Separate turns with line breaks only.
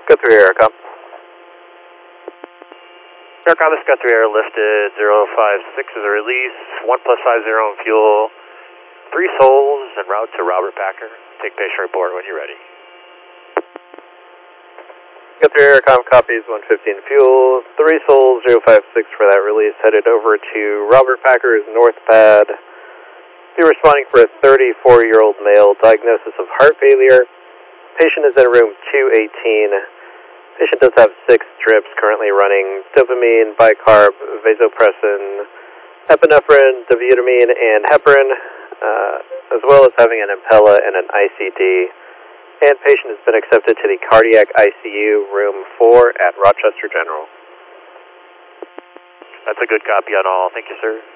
Go through Aircom.
Aircom, this got through air lifted 056 is a release, 1+50 on fuel, 3 souls en route to Robert Packer. Take patient report when you're ready.
Go through Aircom, copies 115 fuel, 3 souls 056 for that release, headed over to Robert Packer's north pad. Be responding for a 34-year-old male, diagnosis of heart failure. Patient is in room 218. Patient does have 6 strips currently running dopamine, bicarb, vasopressin, epinephrine, dobutamine, and heparin, as well as having an Impella and an ICD. And patient has been accepted to the cardiac ICU, room 4 at Rochester General.
That's a good copy on all. Thank you, sir.